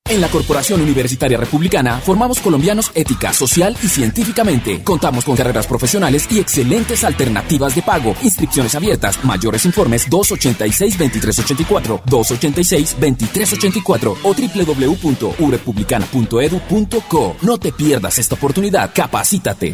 En la Corporación Universitaria Republicana formamos colombianos ética, social y científicamente. Contamos con carreras profesionales y excelentes alternativas de pago. Inscripciones abiertas. Mayores informes 286-2384, 286-2384 o www.urepublicana.edu.co. No te pierdas esta oportunidad. Capacítate.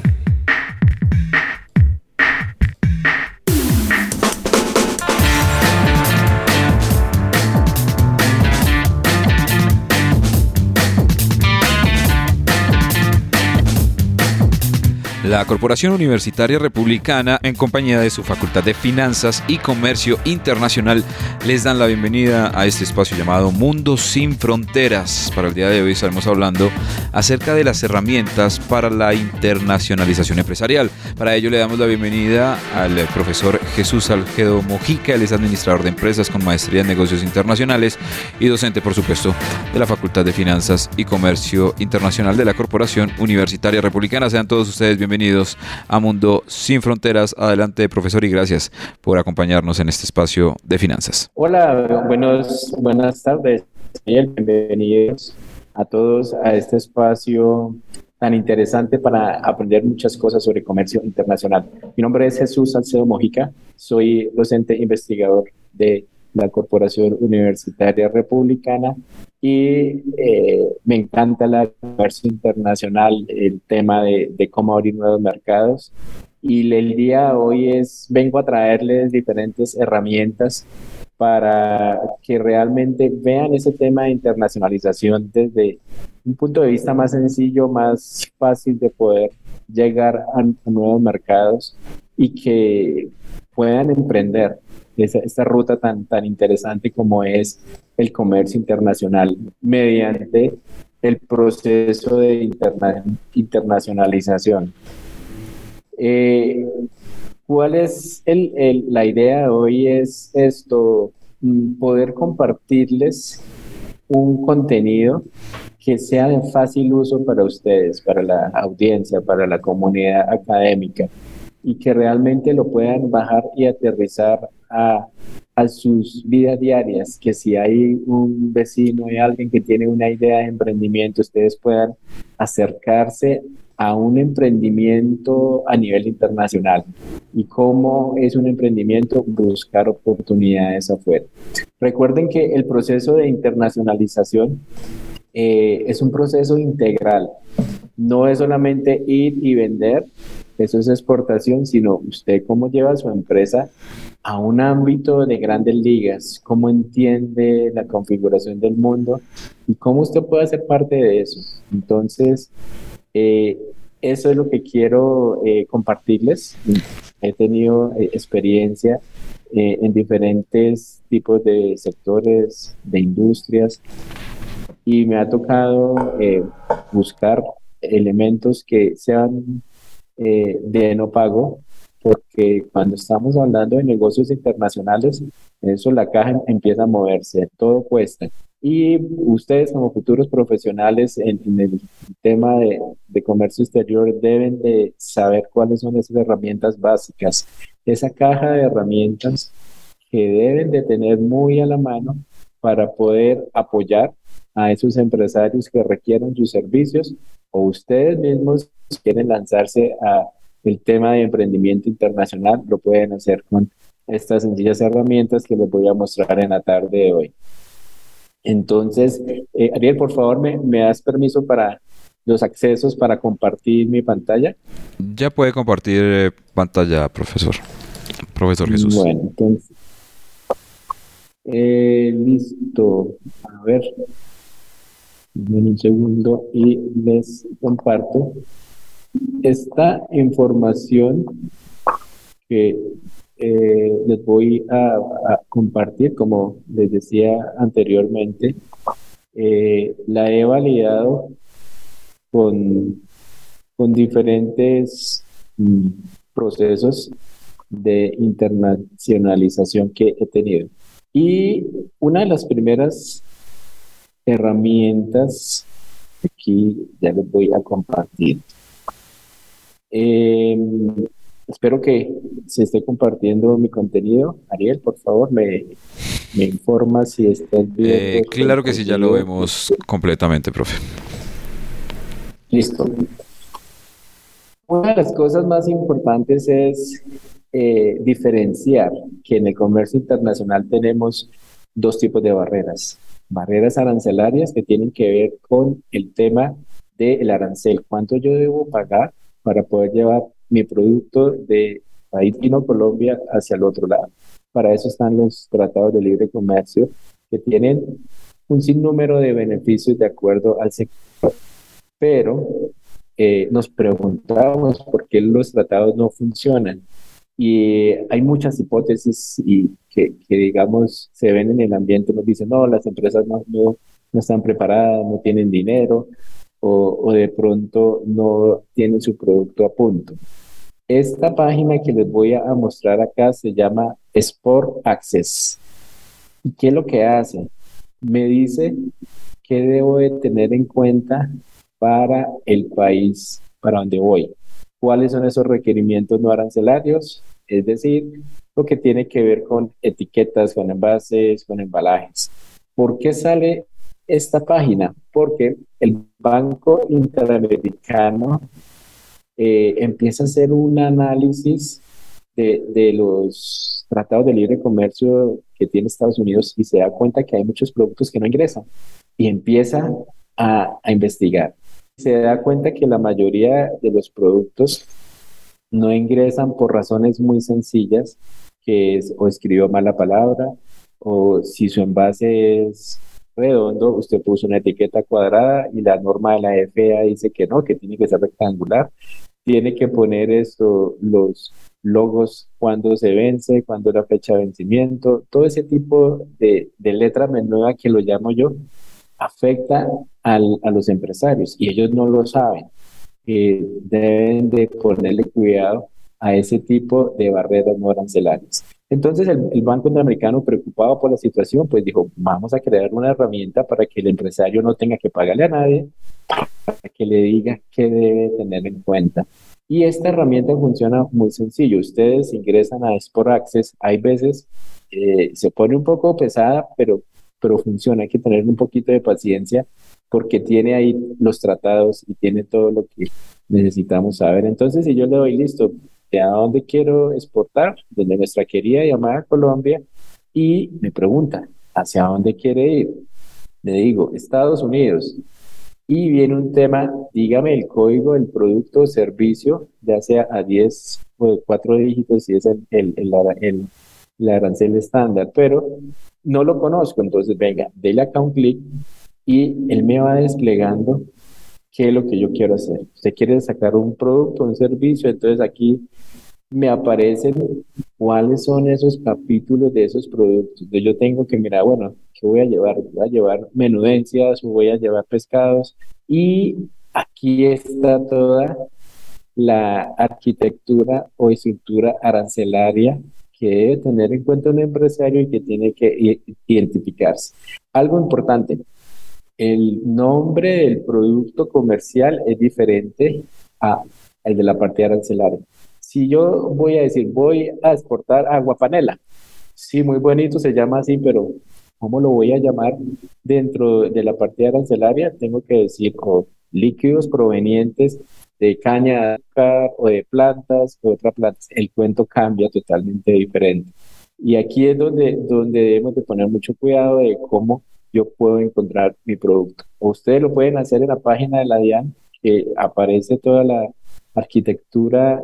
La Corporación Universitaria Republicana, en compañía de su Facultad de Finanzas y Comercio Internacional, les dan la bienvenida a este espacio llamado Mundo Sin Fronteras. Para el día de hoy estaremos hablando acerca de las herramientas para la internacionalización empresarial. Para ello le damos la bienvenida al profesor Jesús Salcedo Mojica. Él es administrador de empresas con maestría en negocios internacionales y docente, por supuesto, de la Facultad de Finanzas y Comercio Internacional de la Corporación Universitaria Republicana. Sean todos ustedes bienvenidos a Mundo Sin Fronteras. Adelante, profesor, y gracias por acompañarnos en este espacio de finanzas. Hola, buenas tardes. Bienvenidos a todos a este espacio tan interesante para aprender muchas cosas sobre comercio internacional. Mi nombre es Jesús Salcedo Mojica, soy docente investigador de la Corporación Universitaria Republicana y me encanta el comercio internacional, el tema de cómo abrir nuevos mercados. Y el día de hoy vengo a traerles diferentes herramientas para que realmente vean ese tema de internacionalización desde un punto de vista más sencillo, más fácil de poder llegar a nuevos mercados y que puedan emprender esta ruta tan interesante como es el comercio internacional mediante el proceso de internacionalización. ¿Cuál es la idea de hoy? Es esto, poder compartirles un contenido que sea de fácil uso para ustedes, para la audiencia, para la comunidad académica, y que realmente lo puedan bajar y aterrizar a sus vidas diarias, que si hay un vecino y alguien que tiene una idea de emprendimiento, ustedes puedan acercarse a un emprendimiento a nivel internacional. ¿Y cómo es un emprendimiento? Buscar oportunidades afuera. Recuerden que el proceso de internacionalización es un proceso integral. No es solamente ir y vender, eso es exportación, sino usted cómo lleva su empresa a un ámbito de grandes ligas, cómo entiende la configuración del mundo y cómo usted puede ser parte de eso. Entonces, eso es lo que quiero compartirles. He tenido experiencia en diferentes tipos de sectores, de industrias, y me ha tocado buscar elementos que sean de no pago, porque cuando estamos hablando de negocios internacionales, eso la caja empieza a moverse, todo cuesta. Y ustedes como futuros profesionales en el tema de comercio exterior deben de saber cuáles son esas herramientas básicas, esa caja de herramientas que deben de tener muy a la mano para poder apoyar a esos empresarios que requieran sus servicios, o ustedes mismos si quieren lanzarse a el tema de emprendimiento internacional, lo pueden hacer con estas sencillas herramientas que les voy a mostrar en la tarde de hoy. Entonces, Ariel, por favor, ¿me das permiso para los accesos para compartir mi pantalla? Ya puede compartir pantalla, profesor Jesús. Bueno, entonces, listo. A ver, en un segundo y les comparto esta información que les voy a compartir. Como les decía anteriormente, la he validado con diferentes procesos de internacionalización que he tenido. Y una de las primeras herramientas, aquí ya les voy a compartir. Espero que se esté compartiendo mi contenido. Ariel, por favor, me informa si estás viendo. Claro que sí, ya lo vemos completamente, profe. Listo. Una de las cosas más importantes es diferenciar que en el comercio internacional tenemos dos tipos de barreras. Barreras arancelarias que tienen que ver con el tema del arancel. ¿Cuánto yo debo pagar para poder llevar mi producto de país vecino Colombia hacia el otro lado? Para eso están los tratados de libre comercio que tienen un sinnúmero de beneficios de acuerdo al sector. Pero nos preguntábamos por qué los tratados no funcionan. Y hay muchas hipótesis y que, digamos, se ven en el ambiente, nos dicen, no, las empresas no están preparadas, no tienen dinero o de pronto no tienen su producto a punto. Esta página que les voy a mostrar acá se llama Export Access. ¿Y qué es lo que hace? Me dice qué debo de tener en cuenta para el país para donde voy. ¿Cuáles son esos requerimientos no arancelarios? Es decir, lo que tiene que ver con etiquetas, con envases, con embalajes. ¿Por qué sale esta página? Porque el Banco Interamericano empieza a hacer un análisis de los tratados de libre comercio que tiene Estados Unidos y se da cuenta que hay muchos productos que no ingresan y empieza a investigar. Se da cuenta que la mayoría de los productos no ingresan por razones muy sencillas, que es o escribió mal la palabra, o si su envase es redondo, usted puso una etiqueta cuadrada y la norma de la FAA dice que no, que tiene que ser rectangular. Tiene que poner esto, los logos, cuándo se vence, cuándo es la fecha de vencimiento, todo ese tipo de letra menuda que lo llamo yo, afecta a los empresarios y ellos no lo saben. Deben de ponerle cuidado a ese tipo de barreras no arancelarias. Entonces el Banco Interamericano, preocupado por la situación, pues dijo, vamos a crear una herramienta para que el empresario no tenga que pagarle a nadie, para que le diga qué debe tener en cuenta. Y esta herramienta funciona muy sencillo. Ustedes ingresan a Export Access, hay veces se pone un poco pesada, pero funciona. Hay que tener un poquito de paciencia porque tiene ahí los tratados y tiene todo lo que necesitamos saber. Entonces, si yo le doy listo, ¿de a dónde quiero exportar? Desde nuestra querida llamada Colombia, y me pregunta, ¿hacia dónde quiere ir? Le digo, Estados Unidos. Y viene un tema, dígame el código del producto o servicio, ya sea a 10 o de 4 dígitos, si es el arancel estándar, pero no lo conozco, entonces venga, dele acá un clic y él me va desplegando qué es lo que yo quiero hacer. Usted quiere sacar un producto, un servicio, entonces aquí me aparecen cuáles son esos capítulos de esos productos. Entonces yo tengo que mirar, bueno, ¿qué voy a llevar? ¿Voy a llevar menudencias o voy a llevar pescados? Y aquí está toda la arquitectura o estructura arancelaria que debe tener en cuenta un empresario y que tiene que identificarse. Algo importante, el nombre del producto comercial es diferente al de la partida arancelaria. Si yo voy a decir, voy a exportar aguapanela, sí, muy bonito, se llama así, pero ¿cómo lo voy a llamar dentro de la partida arancelaria? Tengo que decir líquidos provenientes de caña de azúcar o de plantas o de otras plantas. El cuento cambia totalmente diferente. Y aquí es donde debemos de poner mucho cuidado de cómo yo puedo encontrar mi producto. O ustedes lo pueden hacer en la página de la DIAN, que aparece toda la arquitectura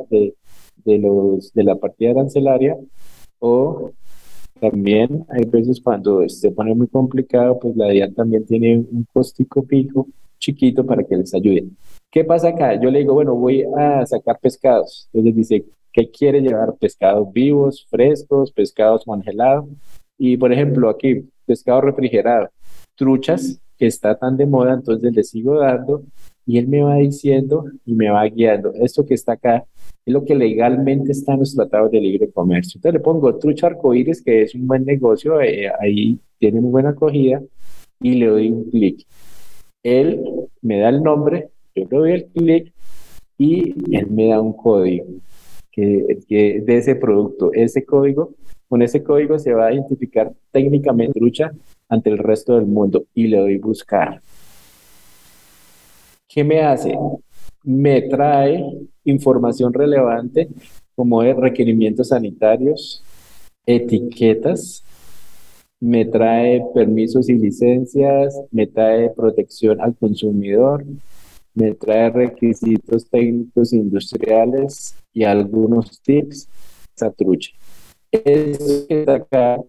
de la partida arancelaria, o también hay veces cuando se pone muy complicado, pues la DIAN también tiene un costico fijo chiquito para que les ayude. ¿Qué pasa acá? Yo le digo, bueno, voy a sacar pescados. Entonces dice, ¿qué quiere llevar? Pescados vivos, frescos, pescados congelados. Y por ejemplo, aquí, pescado refrigerado, truchas, que está tan de moda, entonces le sigo dando y él me va diciendo y me va guiando. Esto que está acá es lo que legalmente está en los tratados de libre comercio. Entonces le pongo trucha arcoíris, que es un buen negocio, ahí tiene muy buena acogida, y le doy un clic. Él me da el nombre, yo le doy el clic y él me da un código que de ese producto. Ese código Con ese código se va a identificar técnicamente trucha ante el resto del mundo y le doy buscar. ¿Qué me hace? Me trae información relevante como de requerimientos sanitarios, etiquetas, me trae permisos y licencias, me trae protección al consumidor, me trae requisitos técnicos industriales y algunos tips. Esa trucha. Eso que está acá,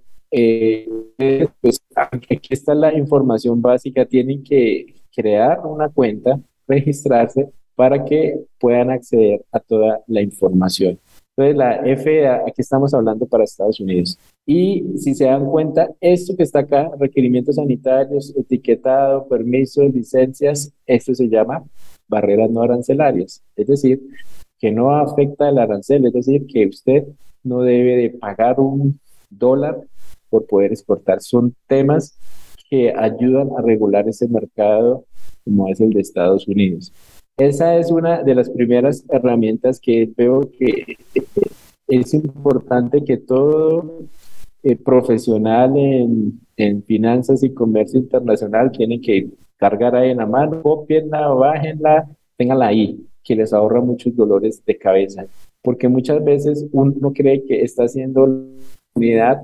pues aquí está la información básica. Tienen que crear una cuenta, registrarse para que puedan acceder a toda la información. Entonces, la FDA, aquí estamos hablando para Estados Unidos. Y si se dan cuenta, esto que está acá, requerimientos sanitarios, etiquetado, permisos, licencias, esto se llama barreras no arancelarias. Es decir, que no afecta el arancel, es decir, que usted no debe de pagar $1 por poder exportar. Son temas que ayudan a regular ese mercado como es el de Estados Unidos. Esa es una de las primeras herramientas que veo que es importante que todo profesional en finanzas y comercio internacional tiene que cargar ahí en la mano, copienla, bájenla, ténganla ahí, que les ahorra muchos dolores de cabeza. Porque muchas veces uno cree que está haciendo comunidad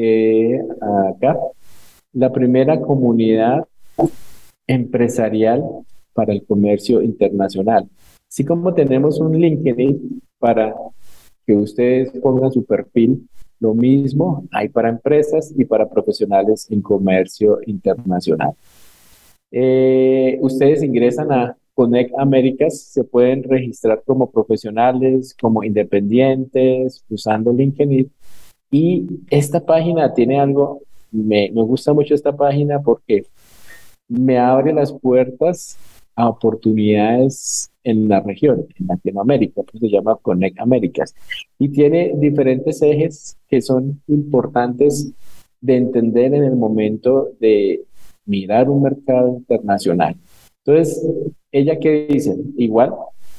acá, la primera comunidad empresarial para el comercio internacional. Así como tenemos un LinkedIn para que ustedes pongan su perfil, lo mismo hay para empresas y para profesionales en comercio internacional. Ustedes ingresan a Connect Américas, se pueden registrar como profesionales, como independientes, usando LinkedIn. Y esta página tiene algo, me gusta mucho esta página porque me abre las puertas a oportunidades en la región, en Latinoamérica, pues se llama Connect Américas. Y tiene diferentes ejes que son importantes de entender en el momento de mirar un mercado internacional. Entonces, ¿ella qué dice? Igual,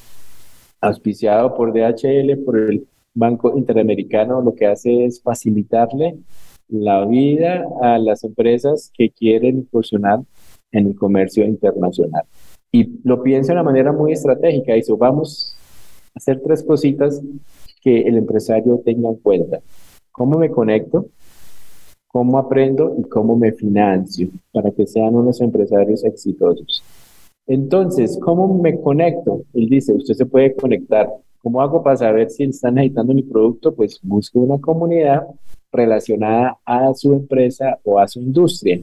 auspiciado por DHL, por el Banco Interamericano, lo que hace es facilitarle la vida a las empresas que quieren incursionar en el comercio internacional. Y lo piensa de una manera muy estratégica. Dice, vamos a hacer 3 cositas que el empresario tenga en cuenta. ¿Cómo me conecto? ¿Cómo aprendo? Y cómo me financio para que sean unos empresarios exitosos. Entonces, ¿cómo me conecto? Él dice, usted se puede conectar. ¿Cómo hago para saber si están necesitando mi producto? Pues busque una comunidad relacionada a su empresa o a su industria.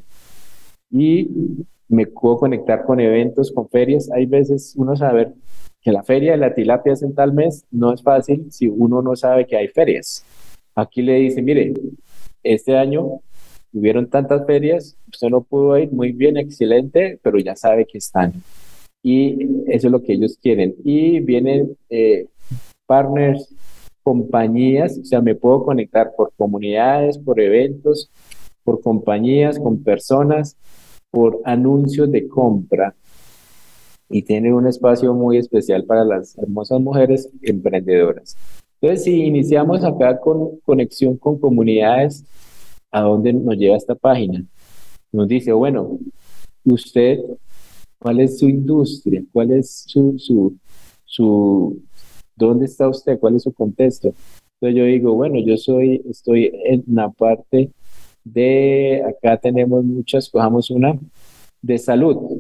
Y me puedo conectar con eventos, con ferias. Hay veces uno saber que la feria de la tilapia es en tal mes, no es fácil si uno no sabe que hay ferias. Aquí le dicen, mire, este año hubieron tantas ferias, usted no pudo ir, muy bien, excelente, pero ya sabe que están. Y eso es lo que ellos quieren. Y vienen partners, compañías, o sea, me puedo conectar por comunidades, por eventos, por compañías, con personas, por anuncios de compra. Y tiene un espacio muy especial para las hermosas mujeres emprendedoras. Entonces, si iniciamos acá con conexión con comunidades, ¿a dónde nos lleva esta página? Nos dice, bueno, usted, ¿cuál es su industria? ¿Cuál es dónde está usted? ¿Cuál es su contexto? Entonces yo digo, bueno, estoy en la parte de, acá tenemos muchas, cojamos una, de salud,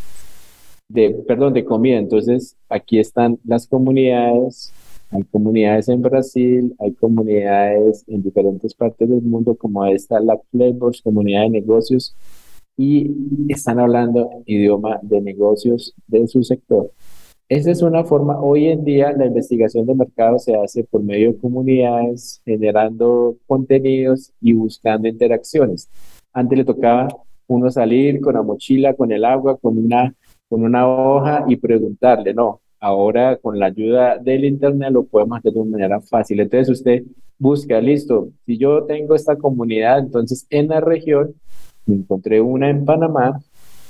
de comida. Entonces, aquí están las comunidades. Hay comunidades en Brasil, hay comunidades en diferentes partes del mundo, como esta, la Flavors, comunidad de negocios, y están hablando idioma de negocios de su sector. Esa es una forma, hoy en día la investigación de mercado se hace por medio de comunidades, generando contenidos y buscando interacciones. Antes le tocaba uno salir con la mochila, con el agua, con una hoja y preguntarle, no. Ahora, con la ayuda del internet, lo podemos hacer de una manera fácil. Entonces, usted busca, listo, si yo tengo esta comunidad, entonces en la región, me encontré una en Panamá,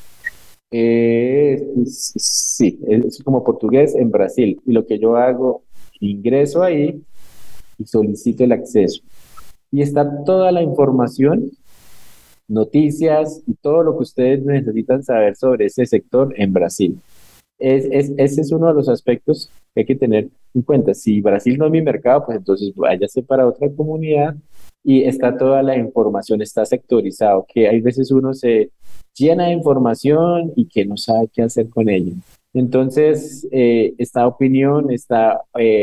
sí, es como portugués en Brasil. Y lo que yo hago, ingreso ahí y solicito el acceso. y está toda la información, noticias y todo lo que ustedes necesitan saber sobre ese sector en Brasil. Ese es uno de los aspectos que hay que tener en cuenta. Si Brasil no es mi mercado, pues entonces váyase para otra comunidad y está toda la información, está sectorizado, que hay veces uno se llena de información y que no sabe qué hacer con ella. Entonces, esta opinión, está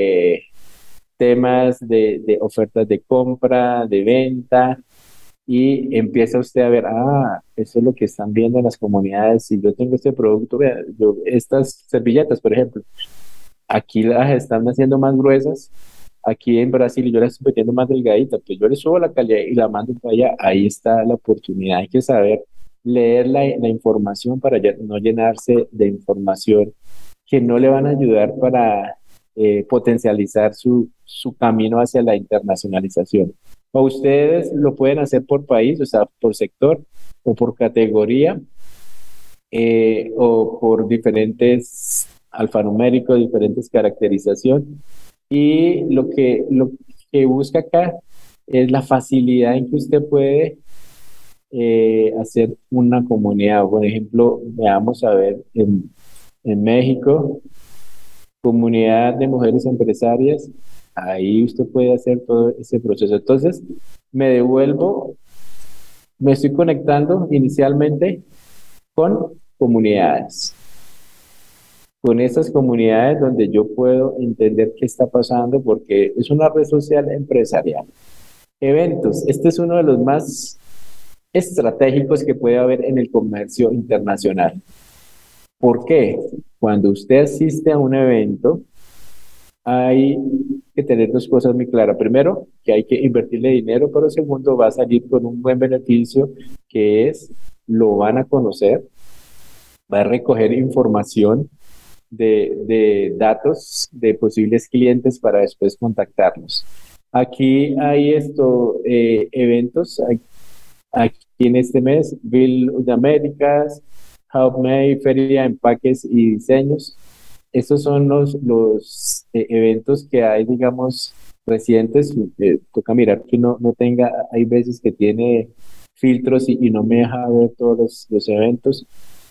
temas de ofertas de compra, de venta, y empieza usted a ver, eso es lo que están viendo en las comunidades. Si yo tengo este producto, vea, estas servilletas, por ejemplo, aquí las están haciendo más gruesas, aquí en Brasil yo las estoy metiendo más delgaditas, pues yo le subo la calidad y la mando para allá, ahí está la oportunidad. Hay que saber leer la información para no llenarse de información que no le van a ayudar para potencializar su camino hacia la internacionalización. O ustedes lo pueden hacer por país, o sea, por sector o por categoría, o por diferentes alfanuméricos, diferentes caracterizaciones. Y lo que busca acá es la facilidad en que usted puede hacer una comunidad. Por ejemplo, veamos a ver en México, comunidad de mujeres empresarias, ahí usted puede hacer todo ese proceso. Entonces, me devuelvo, me estoy conectando inicialmente con comunidades, con esas comunidades donde yo puedo entender qué está pasando, porque es una red social empresarial. Eventos, este es uno de los más estratégicos que puede haber en el comercio internacional. ¿Por qué? Cuando usted asiste a un evento, hay que tener dos cosas muy claras. Primero, que hay que invertirle dinero, pero segundo, va a salir con un buen beneficio, que es, lo van a conocer, va a recoger información de datos de posibles clientes para después contactarlos. Aquí hay eventos, aquí en este mes, Bill de Américas, Help May, Feria de Empaques y Diseños. Estos son los eventos que hay, digamos, recientes. Toca mirar que no tenga, hay veces que tiene filtros y no me deja ver todos los eventos.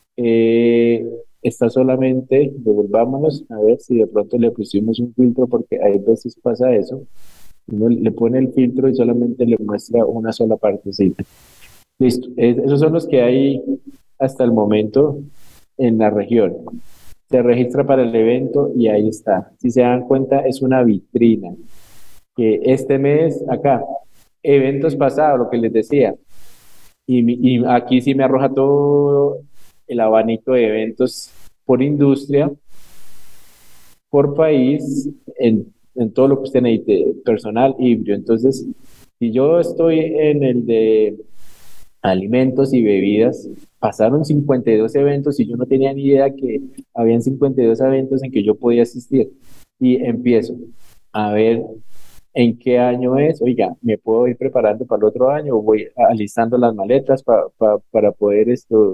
Está solamente, devolvámonos a ver si de pronto le pusimos un filtro, porque hay veces pasa eso. Uno le pone el filtro y solamente le muestra una sola partecita. Listo, esos son los que hay hasta el momento en la región. Se registra para el evento y ahí está. Si se dan cuenta, es una vitrina. Que este mes, acá, eventos pasados, lo que les decía, y aquí sí me arroja todo el abanico de eventos por industria, por país, en todo lo que usted necesite, personal, híbrido. Entonces, si yo estoy en el de alimentos y bebidas, pasaron 52 eventos y yo no tenía ni idea que habían 52 eventos en que yo podía asistir. Y empiezo a ver en qué año es, oiga, me puedo ir preparando para el otro año, o voy alistando las maletas para poder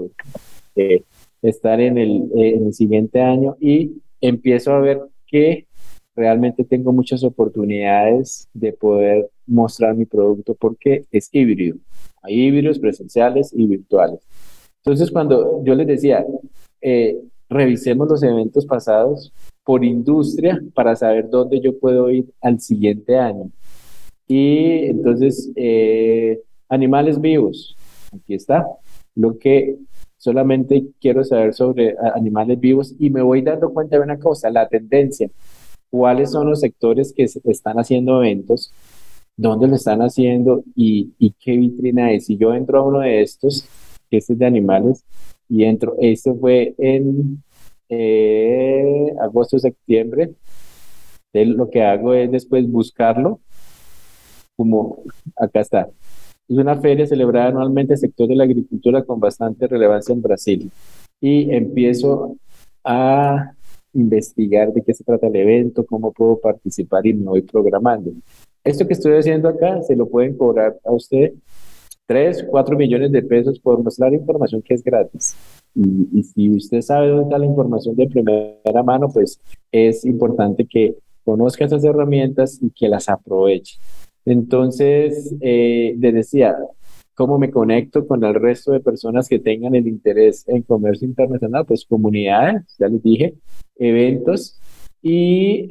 estar en el siguiente año, y empiezo a ver que realmente tengo muchas oportunidades de poder mostrar mi producto, porque es híbrido. Hay híbridos presenciales y virtuales. Entonces, cuando yo les decía, revisemos los eventos pasados por industria para saber dónde yo puedo ir al siguiente año. Y entonces, animales vivos, aquí está. Lo que solamente quiero saber sobre animales vivos, y me voy dando cuenta de una cosa, la tendencia. ¿Cuáles son los sectores que están haciendo eventos? ¿Dónde lo están haciendo? ¿Y qué vitrina es? Si yo entro a uno de estos, que este es de animales, y entro, esto fue en agosto, septiembre, entonces lo que hago es después buscarlo, como acá está. Es una feria celebrada anualmente en el sector de la agricultura con bastante relevancia en Brasil. Y empiezo a investigar de qué se trata el evento, cómo puedo participar, y me voy programando. Esto que estoy haciendo acá se lo pueden cobrar a usted 3, 4 millones de pesos por mostrar información que es gratis. Y si usted sabe dónde está la información de primera mano, pues es importante que conozca esas herramientas y que las aproveche. Entonces, les decía, ¿cómo me conecto con el resto de personas que tengan el interés en comercio internacional? Pues comunidades, ya les dije, eventos y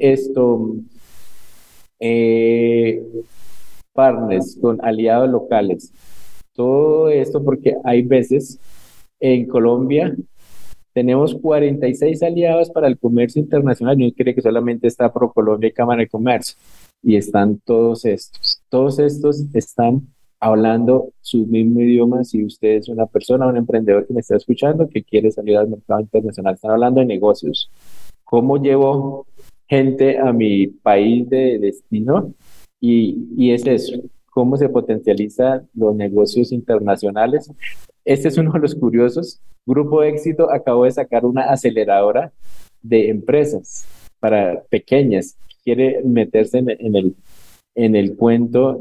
eh, partners con aliados locales. Todo esto porque hay veces en Colombia tenemos 46 aliados para el comercio internacional. No cree que solamente está ProColombia y Cámara de Comercio. Y están todos estos. Todos estos están hablando su mismo idioma. Si usted es una persona, un emprendedor que me está escuchando, que quiere salir al mercado internacional, están hablando de negocios. ¿Cómo llevo gente a mi país de destino? Y es eso, cómo se potencializan los negocios internacionales. Este es uno de los curiosos. Grupo Éxito acabó de sacar una aceleradora de empresas para pequeñas. Quiere meterse en el cuento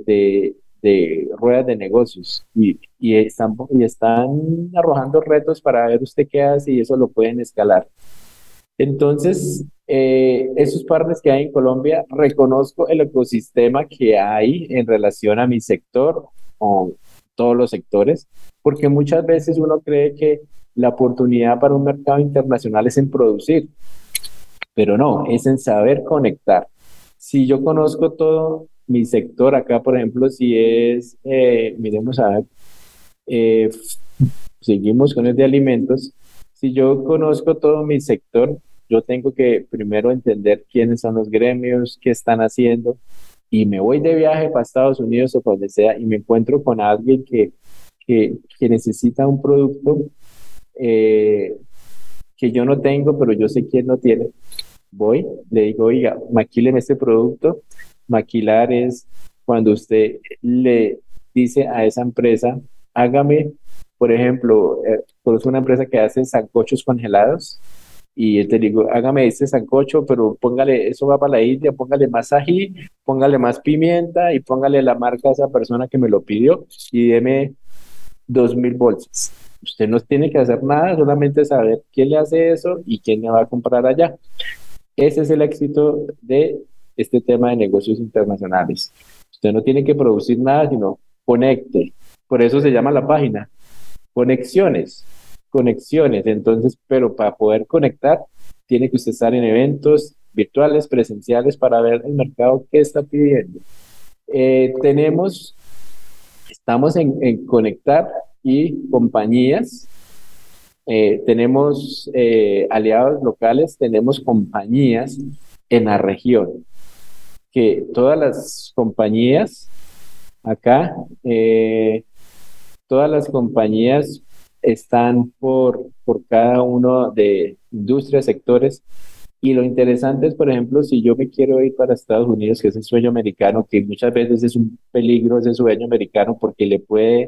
de ruedas de negocios y están arrojando retos para ver usted qué hace y eso lo pueden escalar. Entonces, esos partners que hay en Colombia, reconozco el ecosistema que hay en relación a mi sector o todos los sectores, porque muchas veces uno cree que la oportunidad para un mercado internacional es en producir, pero no, es en saber conectar. Si yo conozco todo mi sector, acá por ejemplo, si es, miremos a ver, eh, seguimos con el de alimentos. Si yo conozco todo mi sector, yo tengo que primero entender quiénes son los gremios, qué están haciendo, y me voy de viaje para Estados Unidos o para donde sea y me encuentro con alguien que necesita un producto eh, que yo no tengo, pero yo sé quién lo tiene. Voy, le digo, oiga, maquíleme este producto. Maquilar es cuando usted le dice a esa empresa, hágame, por ejemplo, conozco una empresa que hace sancochos congelados y te digo, hágame este sancocho, pero póngale, eso va para la India, póngale más ají, póngale más pimienta y póngale la marca a esa persona que me lo pidió y deme 2.000 bolsas. Usted no tiene que hacer nada, solamente saber quién le hace eso y quién le va a comprar allá. Ese es el éxito de este tema de negocios internacionales. Usted no tiene que producir nada, sino conecte. Por eso se llama la página. Conexiones, conexiones. Entonces, pero para poder conectar, tiene que usted estar en eventos virtuales, presenciales, para ver el mercado que está pidiendo. Estamos en conectar y compañías. Tenemos aliados locales, tenemos compañías en la región, que todas las compañías acá, todas las compañías están por cada uno de industrias, sectores. Y lo interesante es, por ejemplo, si yo me quiero ir para Estados Unidos, que es el sueño americano, que muchas veces es un peligro ese sueño americano porque le puede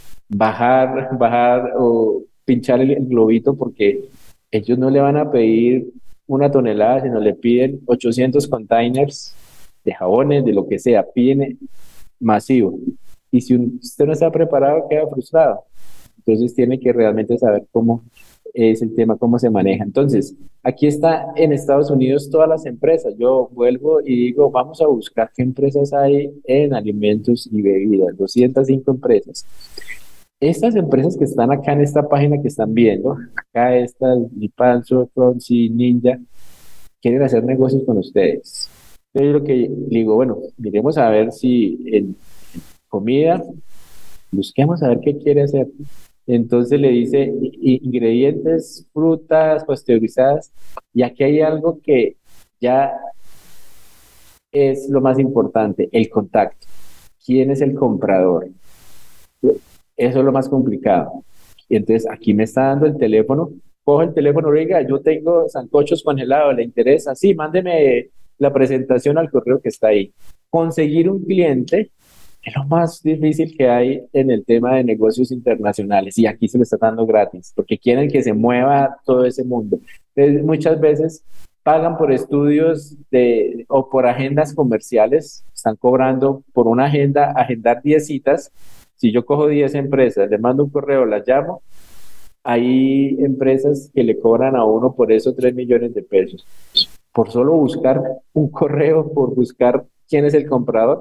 bajar o pinchar el globito porque ellos no le van a pedir 1 tonelada, sino le piden 800 containers de jabones, de lo que sea, piden masivo. Y si usted no está preparado, queda frustrado. Entonces tiene que realmente saber cómo es el tema, cómo se maneja. Entonces, aquí está en Estados Unidos todas las empresas. Yo vuelvo y digo, vamos a buscar qué empresas hay en alimentos y bebidas. 205 empresas. Estas empresas que están acá en esta página que están viendo, acá está Lipanzo, Crunchy, Ninja, quieren hacer negocios con ustedes. Yo lo que digo, bueno, miremos a ver si en comida, busquemos a ver qué quiere hacer. Entonces le dice ingredientes, frutas pasteurizadas, y aquí hay algo que ya es lo más importante, el contacto. ¿Quién es el comprador? Eso es lo más complicado. Y entonces aquí me está dando el teléfono, cojo el teléfono, oiga, yo tengo sancochos congelados, ¿le interesa? Sí, mándeme la presentación al correo que está ahí. Conseguir un cliente es lo más difícil que hay en el tema de negocios internacionales y aquí se lo está dando gratis, porque quieren que se mueva todo ese mundo. Entonces, muchas veces pagan por estudios o por agendas comerciales, están cobrando por una agenda, agendar 10 citas. Si yo cojo 10 empresas, le mando un correo, las llamo, hay empresas que le cobran a uno por eso 3 millones de pesos. Por solo buscar un correo, por buscar quién es el comprador.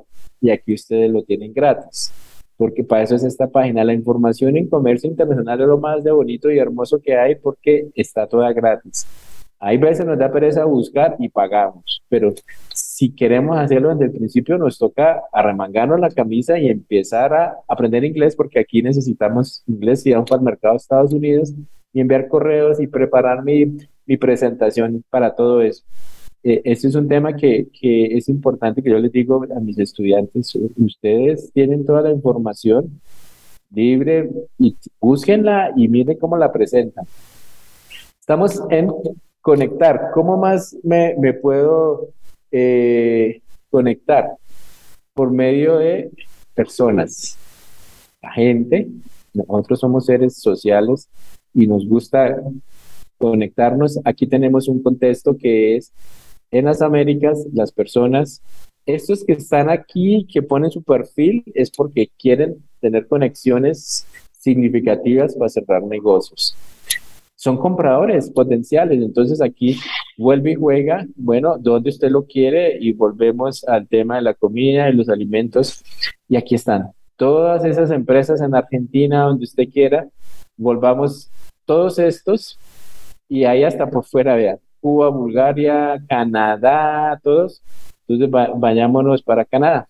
y aquí ustedes lo tienen gratis. Porque para eso es esta página. La información en comercio internacional es lo más de bonito y hermoso que hay porque está toda gratis. Hay veces nos da pereza buscar y pagamos, pero si queremos hacerlo desde el principio nos toca arremangarnos la camisa y empezar a aprender inglés porque aquí necesitamos inglés y vamos para el mercado de Estados Unidos y enviar correos y preparar mi presentación para todo eso. Este es un tema que es importante que yo les digo a mis estudiantes, ustedes tienen toda la información libre y búsquenla y miren cómo la presentan. Estamos en conectar. ¿Cómo más me puedo conectar? Por medio de personas, la gente. Nosotros somos seres sociales y nos gusta conectarnos. Aquí tenemos un contexto que es en las Américas, las personas, estos que están aquí, que ponen su perfil, es porque quieren tener conexiones significativas para cerrar negocios. Son compradores potenciales, entonces aquí vuelve y juega, bueno, donde usted lo quiere y volvemos al tema de la comida y los alimentos y aquí están todas esas empresas en Argentina, donde usted quiera, volvamos todos estos y ahí hasta por fuera, vean, Cuba, Bulgaria, Canadá, todos, entonces vayámonos para Canadá.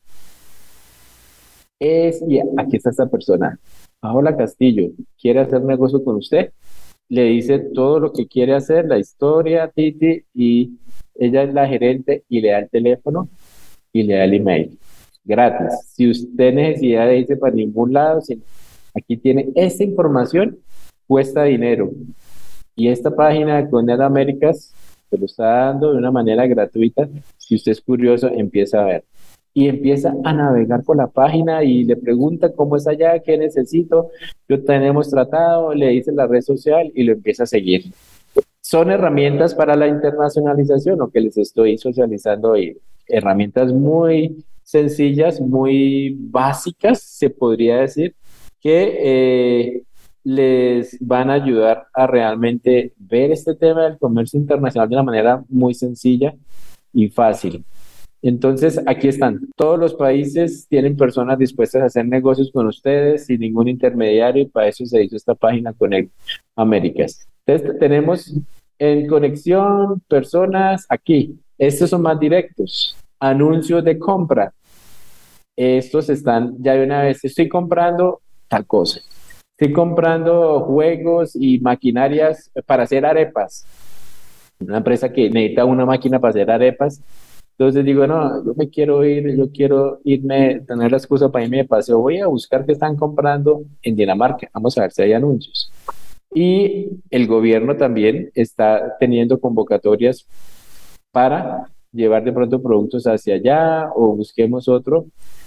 Y aquí está esta persona, Paola Castillo, quiere hacer negocio con usted, le dice todo lo que quiere hacer, la historia, Titi, y ella es la gerente y le da el teléfono y le da el email. Gratis. Si usted necesidad de irse para ningún lado, aquí tiene esta información, cuesta dinero. Y esta página de Connect Américas se lo está dando de una manera gratuita. Si usted es curioso, empieza a ver. Y empieza a navegar por la página y le pregunta cómo es allá, qué necesito. Yo tenemos tratado, le dice la red social y lo empieza a seguir. Son herramientas para la internacionalización, lo que les estoy socializando hoy. Herramientas muy sencillas, muy básicas, se podría decir, que les van a ayudar a realmente ver este tema del comercio internacional de una manera muy sencilla y fácil. Entonces, aquí están. Todos los países tienen personas dispuestas a hacer negocios con ustedes sin ningún intermediario y para eso se hizo esta página Connect Américas. Entonces, tenemos en conexión personas aquí. Estos son más directos. Anuncios de compra. Estos están ya de una vez. Estoy comprando tal cosa. Estoy comprando juegos y maquinarias para hacer arepas. Una empresa que necesita una máquina para hacer arepas. Entonces digo, no, yo me quiero ir, yo quiero irme, tener la excusa para irme de paseo. Voy a buscar qué están comprando en Dinamarca. Vamos a ver si hay anuncios. Y el gobierno también está teniendo convocatorias para llevar de pronto productos hacia allá o busquemos otro.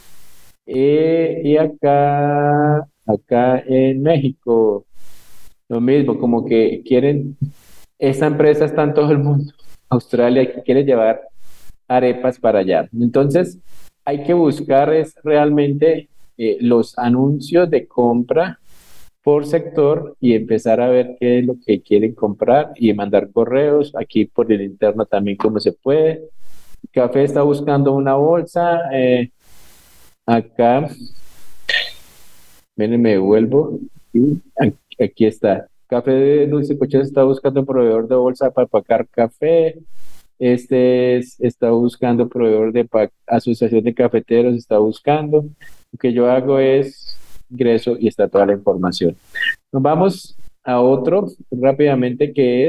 Y acá en México, lo mismo, como que quieren, esta empresa está en todo el mundo, Australia, que quiere llevar arepas para allá. Entonces, hay que buscar es realmente los anuncios de compra por sector y empezar a ver qué es lo que quieren comprar y mandar correos, aquí por el interno también como se puede. Café está buscando una bolsa, acá, miren, me devuelvo, y aquí está. Café de Dulce Coches está buscando un proveedor de bolsa para empacar café. Está buscando proveedor de asociación de cafeteros, está buscando. Lo que yo hago es ingreso y está toda la información. Nos vamos a otro rápidamente que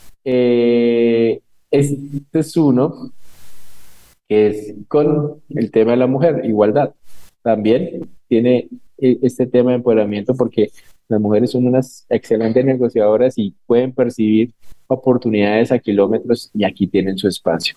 este es uno que es con el tema de la mujer, igualdad. También tiene este tema de empoderamiento porque las mujeres son unas excelentes negociadoras y pueden percibir oportunidades a kilómetros y aquí tienen su espacio.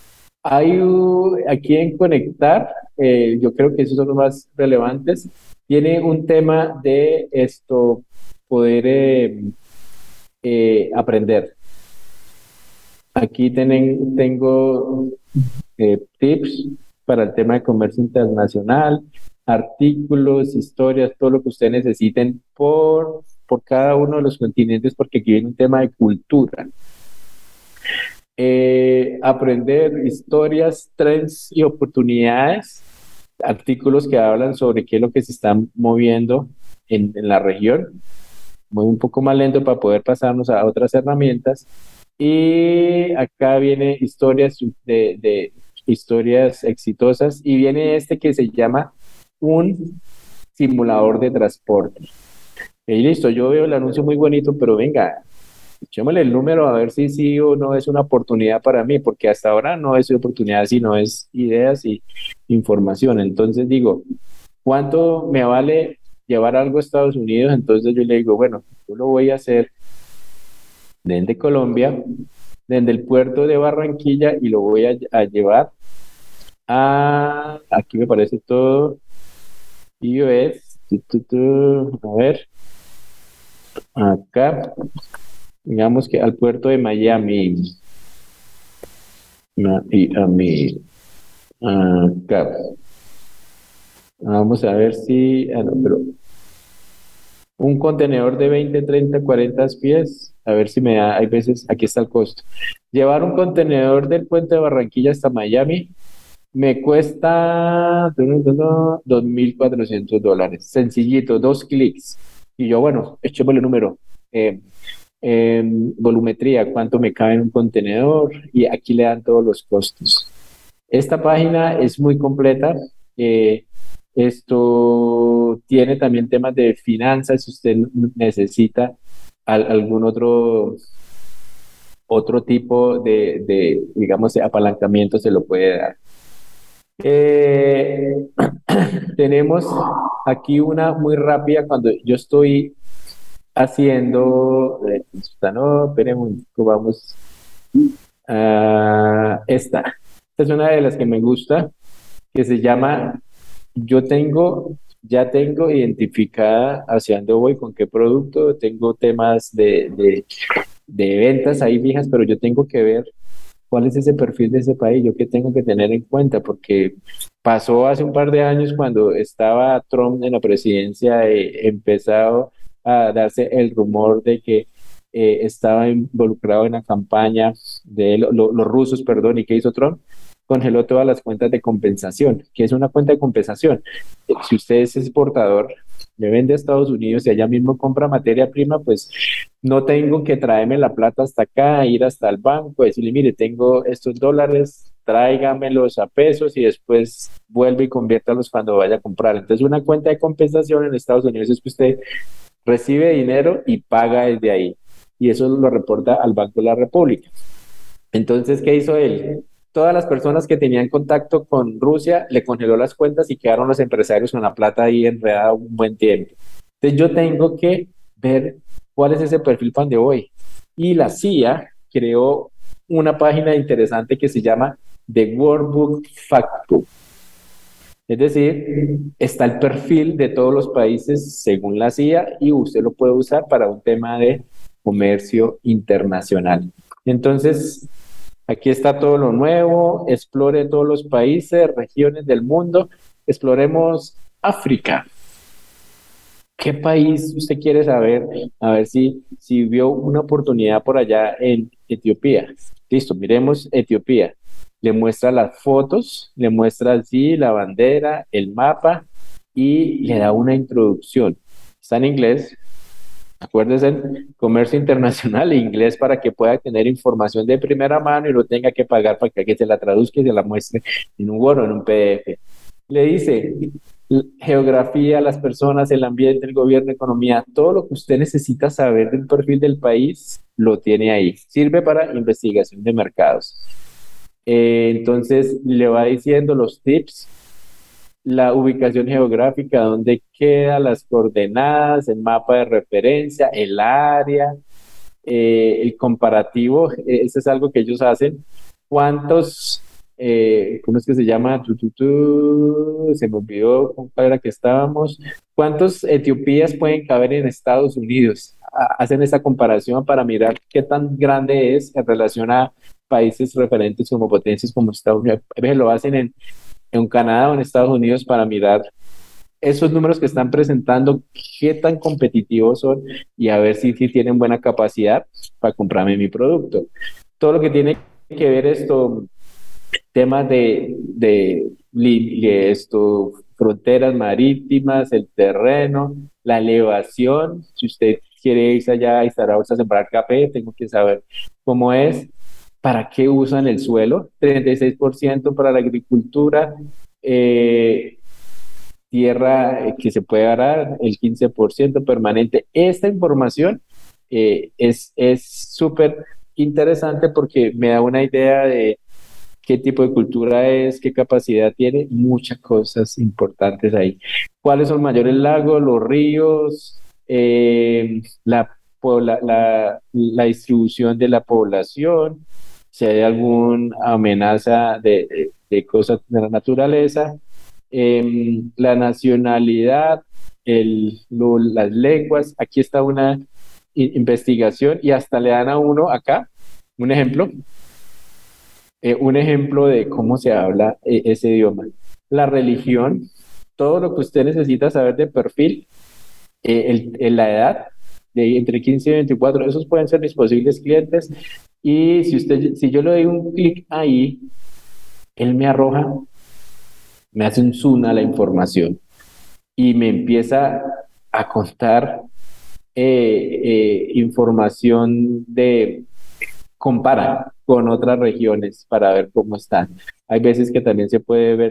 Aquí en Conectar, yo creo que esos son los más relevantes, tiene un tema de poder aprender. Aquí tengo tips para el tema de comercio internacional, artículos, historias, todo lo que ustedes necesiten por cada uno de los continentes, porque aquí viene un tema de cultura. Aprender historias, trends y oportunidades artículos que hablan sobre qué es lo que se está moviendo en la región. Muy un poco más lento para poder pasarnos a otras herramientas. Y acá viene historias de historias exitosas y viene este que se llama un simulador de transporte. Y listo, yo veo el anuncio muy bonito, pero venga, echémosle el número a ver si sí o no es una oportunidad para mí, porque hasta ahora no es oportunidad, sino es ideas y información. Entonces digo, ¿cuánto me vale llevar algo a Estados Unidos? Entonces yo le digo, bueno, yo lo voy a hacer desde Colombia, desde el puerto de Barranquilla y lo voy a llevar aquí me parece todo, iOS, a ver, acá, digamos que al puerto de Miami, Miami, acá, vamos a ver si, no, pero un contenedor de 20, 30, 40 pies, a ver si me da, hay veces, aquí está el costo. Llevar un contenedor del puente de Barranquilla hasta Miami me cuesta $2.400. Sencillito, 2 clics. Y yo, bueno, echémosle el número. Eh, Volumetría, cuánto me cabe en un contenedor. Y aquí le dan todos los costos. Esta página es muy completa. Esto tiene también temas de finanzas. Si usted necesita algún otro tipo digamos, de apalancamiento, se lo puede dar. Eh, Tenemos aquí una muy rápida cuando yo estoy haciendo, no, esperemos, vamos a esta. Esta es una de las que me gusta, que se llama ya tengo identificada hacia dónde voy, con qué producto, tengo temas de ventas ahí fijas, pero yo tengo que ver cuál es ese perfil de ese país, yo qué tengo que tener en cuenta, porque pasó hace un par de años cuando estaba Trump en la presidencia, empezado a darse el rumor de que estaba involucrado en la campaña de los rusos, perdón, ¿y qué hizo Trump? Congeló todas las cuentas de compensación. ¿Qué es una cuenta de compensación? Si usted es exportador, le vende a Estados Unidos y allá mismo compra materia prima, pues no tengo que traerme la plata hasta acá, ir hasta el banco, decirle, mire, tengo estos dólares, tráigamelos a pesos y después vuelve y conviértalos cuando vaya a comprar. Entonces, una cuenta de compensación en Estados Unidos es que usted recibe dinero y paga desde ahí. Y eso lo reporta al Banco de la República. Entonces, ¿qué hizo él? Todas las personas que tenían contacto con Rusia le congeló las cuentas y quedaron los empresarios con la plata ahí enredada un buen tiempo. Entonces yo tengo que ver cuál es ese perfil para donde voy. Y la CIA creó una página interesante que se llama The Workbook Factbook. Es decir, está el perfil de todos los países según la CIA y usted lo puede usar para un tema de comercio internacional. Entonces, aquí está todo lo nuevo, explore todos los países, regiones del mundo, exploremos África. ¿Qué país usted quiere saber? A ver si vio una oportunidad por allá en Etiopía. Listo, miremos Etiopía. Le muestra las fotos, le muestra así la bandera, el mapa y le da una introducción. Está en inglés. Acuérdense, comercio internacional e inglés para que pueda tener información de primera mano y no tenga que pagar para que se la traduzca y se la muestre en un Word o en un PDF. Le dice geografía, las personas, el ambiente, el gobierno, economía, todo lo que usted necesita saber del perfil del país, lo tiene ahí. Sirve para investigación de mercados. Entonces le va diciendo los tips, la ubicación geográfica, dónde queda, las coordenadas, el mapa de referencia, el área, el comparativo, eso es algo que ellos hacen. ¿Cuántos, cómo es que se llama? Se me olvidó cuál era que estábamos. ¿Cuántos Etiopías pueden caber en Estados Unidos? Hacen esa comparación para mirar qué tan grande es en relación a países referentes como potencias como Estados Unidos. A veces lo hacen en Canadá o en Estados Unidos para mirar esos números que están presentando, qué tan competitivos son y a ver si tienen buena capacidad para comprarme mi producto. Todo lo que tiene que ver esto, temas de fronteras marítimas, el terreno, la elevación. Si usted quiere irse allá a instalarse a sembrar café, tengo que saber cómo es, para qué usan el suelo, 36% para la agricultura, tierra que se puede arar, el 15% permanente. Esta información es súper interesante porque me da una idea de qué tipo de cultura es, qué capacidad tiene, muchas cosas importantes ahí. ¿Cuáles son mayores lagos, los ríos, la distribución de la población, si hay alguna amenaza de cosas de la naturaleza, la nacionalidad, las lenguas? Aquí está una investigación y hasta le dan a uno acá un ejemplo. Un ejemplo de cómo se habla ese idioma. La religión, todo lo que usted necesita saber de perfil, la edad, de entre 15 y 24, esos pueden ser mis posibles clientes. Y si yo le doy un clic ahí, él me arroja, me hace un zoom a la información y me empieza a contar información compara con otras regiones para ver cómo están. Hay veces que también se puede ver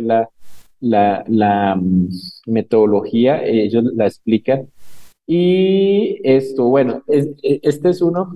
la metodología, ellos la explican. Y esto, bueno, este es uno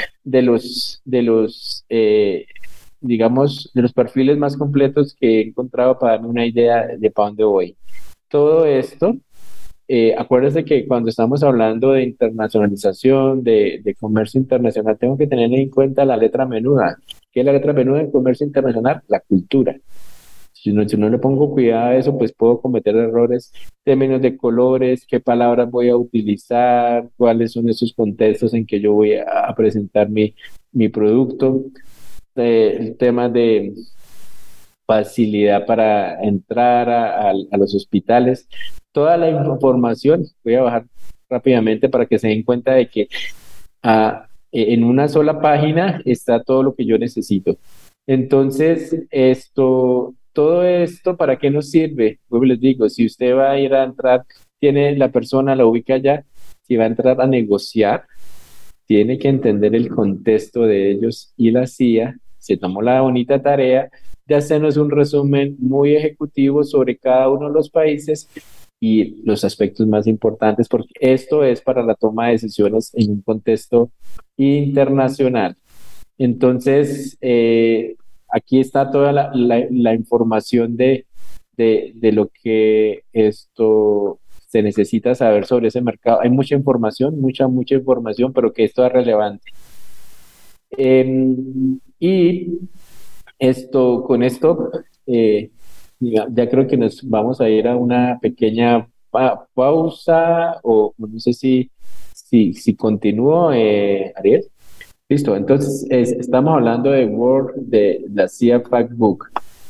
de los digamos, de los perfiles más completos que he encontrado para darme una idea de para dónde voy. Todo esto, acuérdese que cuando estamos hablando de internacionalización, de comercio internacional, tengo que tener en cuenta la letra menuda. ¿Qué es la letra menuda en comercio internacional? La cultura. Si no le pongo cuidado a eso, pues puedo cometer errores, términos de colores, qué palabras voy a utilizar, cuáles son esos contextos en que yo voy a presentar mi producto, el tema de facilidad para entrar a los hospitales. Toda la información, voy a bajar rápidamente para que se den cuenta de que en una sola página está todo lo que yo necesito. Entonces, todo esto, ¿para qué nos sirve? Pues les digo, si usted va a ir a entrar, tiene la persona, la ubica allá, si va a entrar a negociar, tiene que entender el contexto de ellos, y la CIA se tomó la bonita tarea de hacernos un resumen muy ejecutivo sobre cada uno de los países y los aspectos más importantes, porque esto es para la toma de decisiones en un contexto internacional. Entonces, aquí está toda la información de lo que esto se necesita saber sobre ese mercado. Hay mucha información, mucha información, pero que esto es relevante. Y con esto, ya creo que nos vamos a ir a una pequeña pausa, o no sé si continúo, Ariel. Listo, entonces estamos hablando de Word, de la CIA Factbook.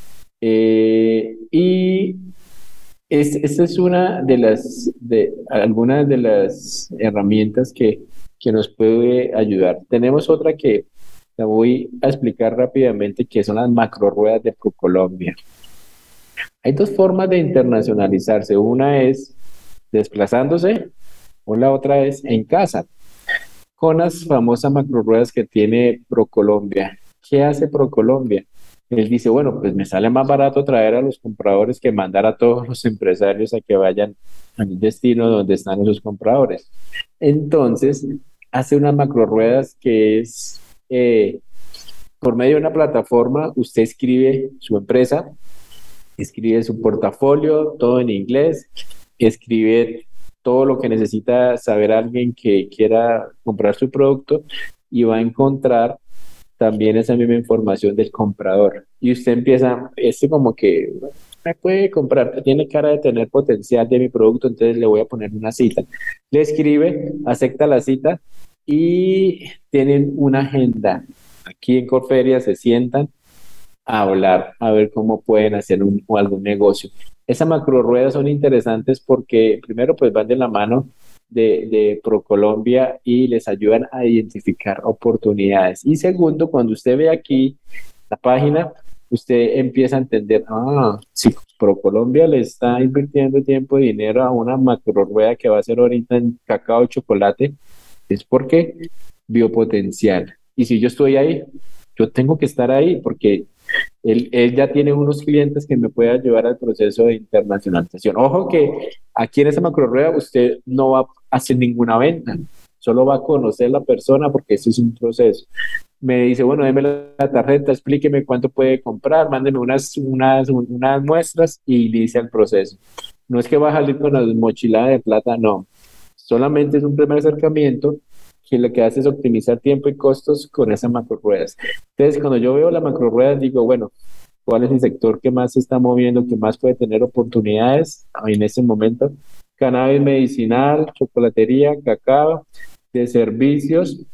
Y esta es algunas de las herramientas que nos puede ayudar. Tenemos otra que la voy a explicar rápidamente, que son las macro ruedas de ProColombia. Hay dos formas de internacionalizarse. Una es desplazándose, o la otra es en casa, con las famosas macro ruedas que tiene ProColombia. ¿Qué hace ProColombia? Él dice, bueno, pues me sale más barato traer a los compradores que mandar a todos los empresarios a que vayan al destino donde están esos compradores. Entonces, hace unas macro ruedas que es, por medio de una plataforma, usted escribe su empresa, escribe su portafolio, todo en inglés, escribe todo lo que necesita saber alguien que quiera comprar su producto, y va a encontrar también esa misma información del comprador. Y usted empieza, como que me puede comprar, tiene cara de tener potencial de mi producto, entonces le voy a poner una cita. Le escribe, acepta la cita y tienen una agenda. Aquí en Corferia se sientan a hablar, a ver cómo pueden hacer algún negocio. Esas macro ruedas son interesantes porque primero pues van de la mano de ProColombia y les ayudan a identificar oportunidades. Y segundo, cuando usted ve aquí la página, usted empieza a entender, si ProColombia le está invirtiendo tiempo y dinero a una macro rueda que va a hacer ahorita en cacao y chocolate, es porque vio potencial. Y si yo estoy ahí, yo tengo que estar ahí porque él ya tiene unos clientes que me pueden ayudar al proceso de internacionalización. Ojo que aquí en esa macro rueda usted no va a hacer ninguna venta, solo va a conocer la persona porque eso es un proceso. Me dice, bueno, déme la tarjeta, explíqueme cuánto puede comprar, mándeme unas muestras y inicia el proceso. No es que va a salir con la mochila de plata, no. Solamente es un primer acercamiento que lo que hace es optimizar tiempo y costos con esas macro ruedas. Entonces, cuando yo veo la macro rueda, digo, bueno, ¿cuál es el sector que más se está moviendo, que más puede tener oportunidades en este momento? Cannabis medicinal, chocolatería, cacao, de servicios,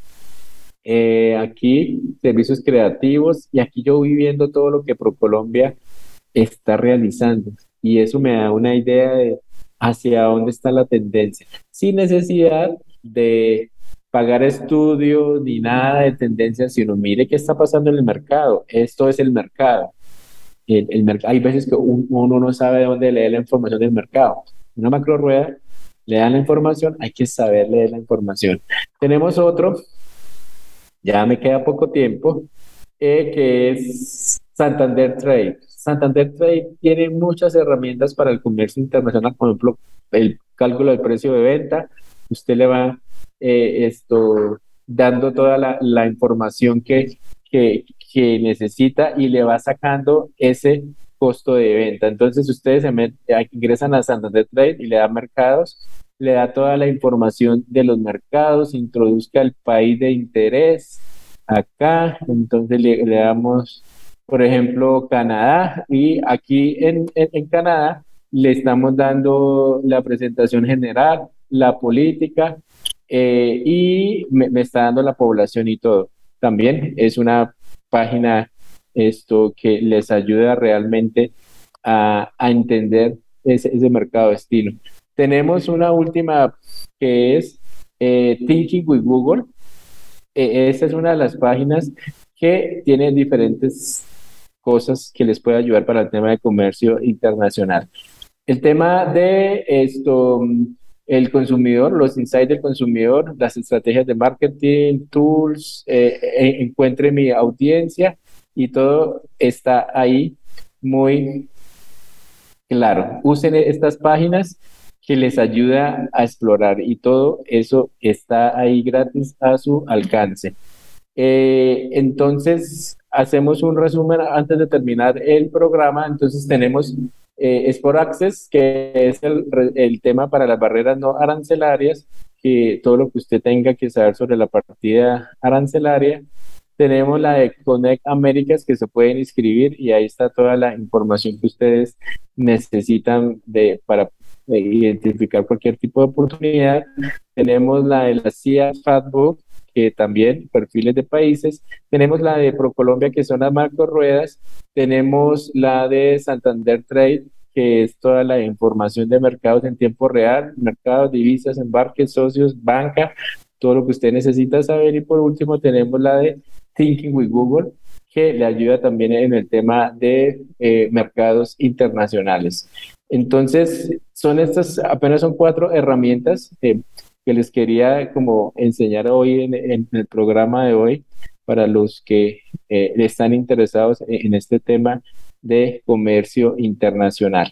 aquí servicios creativos, y aquí yo voy viendo todo lo que ProColombia está realizando y eso me da una idea de hacia dónde está la tendencia, sin necesidad de pagar estudios ni nada de tendencia, sino mire qué está pasando en el mercado. Esto es el mercado. Hay veces que uno no sabe de dónde leer la información del mercado. Una macro rueda le dan la información, hay que saber leer la información. Tenemos otro, ya me queda poco tiempo, que es Santander Trade. Santander Trade tiene muchas herramientas para el comercio internacional, por ejemplo, el cálculo del precio de venta. Usted le va dando toda la información que necesita y le va sacando ese costo de venta. Entonces ustedes ingresan a Santander Trade y le da mercados, le da toda la información de los mercados, introduzca el país de interés acá, entonces le damos, por ejemplo, Canadá, y aquí en Canadá le estamos dando la presentación general, la política, y me está dando la población y todo. También es una página que les ayuda realmente a entender ese mercado destino. Tenemos una última que es Thinking with Google. Esta es una de las páginas que tiene diferentes cosas que les puede ayudar para el tema de comercio internacional. El tema de el consumidor, los insights del consumidor, las estrategias de marketing, tools, encuentre mi audiencia, y todo está ahí muy claro. Usen estas páginas que les ayuda a explorar, y todo eso está ahí gratis a su alcance. Entonces, hacemos un resumen antes de terminar el programa. Entonces, tenemos Export Access, que es el tema para las barreras no arancelarias, que todo lo que usted tenga que saber sobre la partida arancelaria. Tenemos la de Connect Américas, que se pueden inscribir y ahí está toda la información que ustedes necesitan para identificar cualquier tipo de oportunidad. Tenemos la de la CIA Fatbook, que también perfiles de países. Tenemos la de ProColombia, que son las macro ruedas. Tenemos la de Santander Trade, que es toda la información de mercados en tiempo real, mercados, divisas, embarques, socios, banca, todo lo que usted necesita saber. Y por último tenemos la de Thinking with Google, que le ayuda también en el tema de mercados internacionales. Entonces, apenas son 4 herramientas que les quería como enseñar hoy en el programa de hoy, para los que están interesados en este tema de comercio internacional.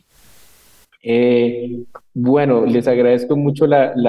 Bueno, les agradezco mucho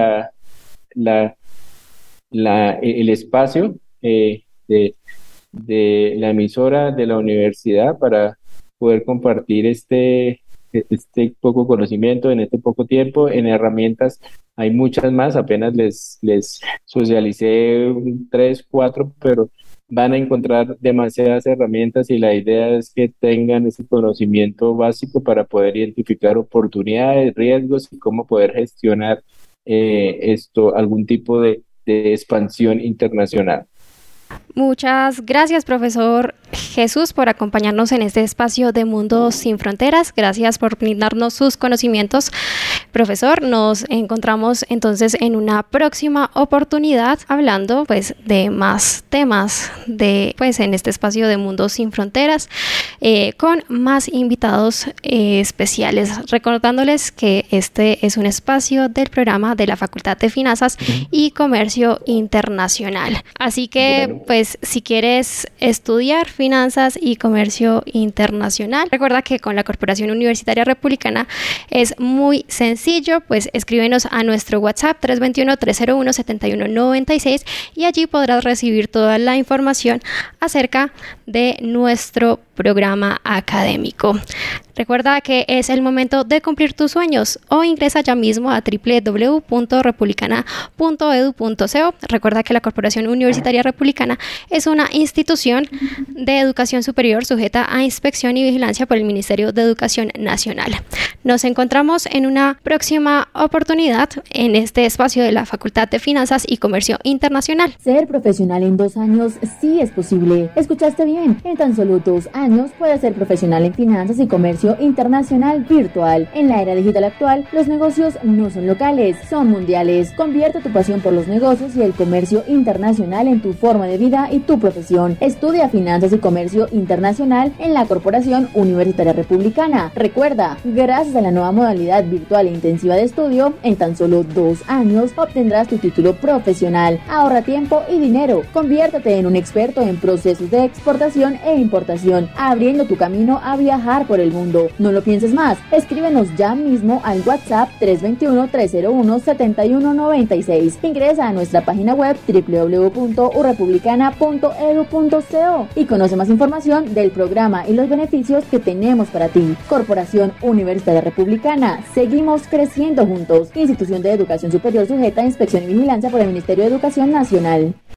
el espacio de la emisora de la universidad para poder compartir este poco conocimiento en este poco tiempo. En herramientas hay muchas más, apenas les socialicé 3, 4, pero van a encontrar demasiadas herramientas, y la idea es que tengan ese conocimiento básico para poder identificar oportunidades, riesgos y cómo poder gestionar algún tipo de expansión internacional. Muchas gracias, profesor Jesús, por acompañarnos en este espacio de Mundos Sin Fronteras. Gracias por brindarnos sus conocimientos Profesor, nos encontramos entonces en una próxima oportunidad hablando pues de más temas pues en este espacio de Mundos Sin Fronteras, con más invitados especiales, recordándoles que este es un espacio del programa de la Facultad de Finanzas y Comercio Internacional. Así que pues si quieres estudiar finanzas y comercio internacional, recuerda que con la Corporación Universitaria Republicana es muy sencillo, pues escríbenos a nuestro WhatsApp 321-301-7196 y allí podrás recibir toda la información acerca de nuestro programa académico. Recuerda que es el momento de cumplir tus sueños o ingresa ya mismo a www.republicana.edu.co. Recuerda que la Corporación Universitaria Republicana es una institución de educación superior sujeta a inspección y vigilancia por el Ministerio de Educación Nacional. Nos encontramos en una próxima oportunidad en este espacio de la Facultad de Finanzas y Comercio Internacional. Ser profesional en 2 años sí es posible. ¿Escuchaste bien? En tan solo 2 años puedes ser profesional en finanzas y comercio internacional virtual. En la era digital actual, los negocios no son locales, son mundiales. Convierte tu pasión por los negocios y el comercio internacional en tu forma de vida y tu profesión. Estudia finanzas y comercio internacional en la Corporación Universitaria Republicana. Recuerda, gracias a la nueva modalidad virtual e intensiva de estudio, en tan solo 2 años obtendrás tu título profesional. Ahorra tiempo y dinero. Conviértete en un experto en procesos de exportación e importación, abriendo tu camino a viajar por el mundo. No lo pienses más. Escríbenos ya mismo al WhatsApp 321-301-7196. Ingresa a nuestra página web www.urepublicana.edu.co y conoce más información del programa y los beneficios que tenemos para ti. Corporación Universitaria Republicana. Seguimos creciendo juntos. Institución de Educación Superior sujeta a inspección y vigilancia por el Ministerio de Educación Nacional.